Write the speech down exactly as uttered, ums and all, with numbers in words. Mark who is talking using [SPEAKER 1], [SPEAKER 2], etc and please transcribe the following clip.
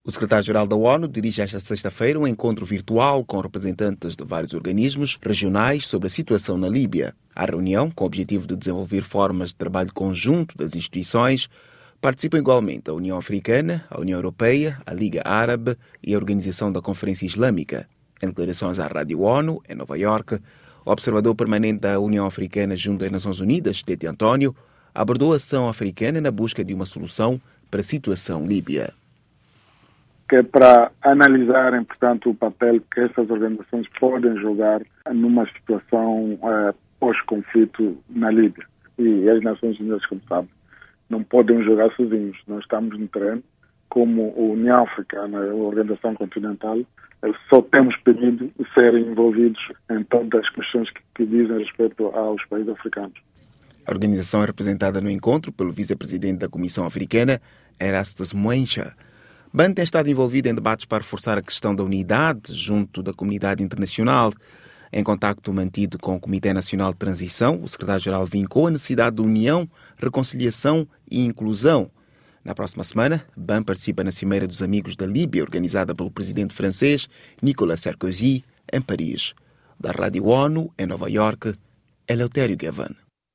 [SPEAKER 1] O secretário-geral da ONU dirige esta sexta-feira um encontro virtual com representantes de vários organismos regionais sobre a situação na Líbia. A reunião, com o objetivo de desenvolver formas de trabalho conjunto das instituições, participam igualmente a União Africana, a União Europeia, a Liga Árabe e a Organização da Conferência Islâmica. Em declarações à Rádio ONU, em Nova Iorque, o observador permanente da União Africana junto às Nações Unidas, Tete António, abordou a ação africana na busca de uma solução para a situação líbia.
[SPEAKER 2] Que é para analisarem, portanto, o papel que essas organizações podem jogar numa situação uh, pós-conflito na Líbia. E as Nações Unidas, como sabem, não podem jogar sozinhos. Nós estamos no terreno, como a União Africana, a Organização Continental, só temos pedido serem envolvidos em todas as questões que, que dizem respeito aos países africanos.
[SPEAKER 1] A organização é representada no encontro pelo vice-presidente da Comissão Africana, Erastus Moencha. BAN tem estado envolvido em debates para reforçar a questão da unidade junto da comunidade internacional. Em contacto mantido com o Comitê Nacional de Transição, o secretário-geral vincou a necessidade de união, reconciliação e inclusão. Na próxima semana, BAN participa na Cimeira dos Amigos da Líbia, organizada pelo presidente francês Nicolas Sarkozy, em Paris. Da Rádio ONU, em Nova Iorque, Eleutério Gavan.